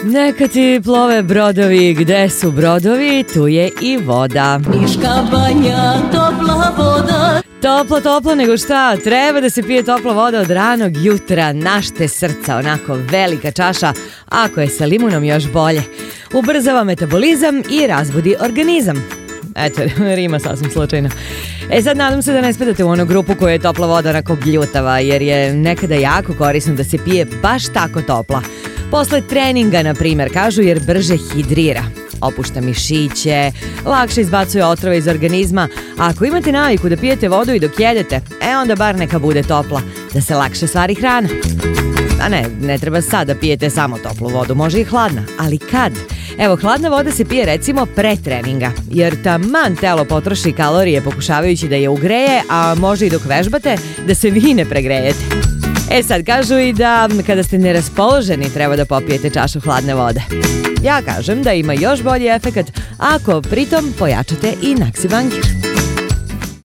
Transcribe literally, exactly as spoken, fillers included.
Neka ti plove brodovi, gde su brodovi, tu je i voda. Niška banja, topla voda. Toplo, toplo, nego šta, treba da se pije topla voda od ranog jutra, našte srca, onako velika čaša, ako je sa limunom još bolje. Ubrzava metabolizam i razbudi organizam. Eto, rima sasvim slučajno. E sad nadam se da ne spadate u onu grupu koja je topla voda onako bljutava, jer je nekada jako korisno da se pije baš tako topla. Posle treninga, na primjer, kažu jer brže hidrira. Opušta mišiće, lakše izbacuje otrove iz organizma, a ako imate naviku da pijete vodu i dok jedete, e onda bar neka bude topla, da se lakše stvari hrana. A ne, ne treba sad da pijete samo toplu vodu, može i hladna, ali kad? Evo, hladna voda se pije recimo pre treninga, jer taman telo potroši kalorije pokušavajući da je ugreje, a može i dok vežbate da se vi ne pregrejete. E sad, kažu i da kada ste neraspoloženi treba da popijete čašu hladne vode. Ja kažem da ima još bolji efekat ako pritom pojačate i naksibankir.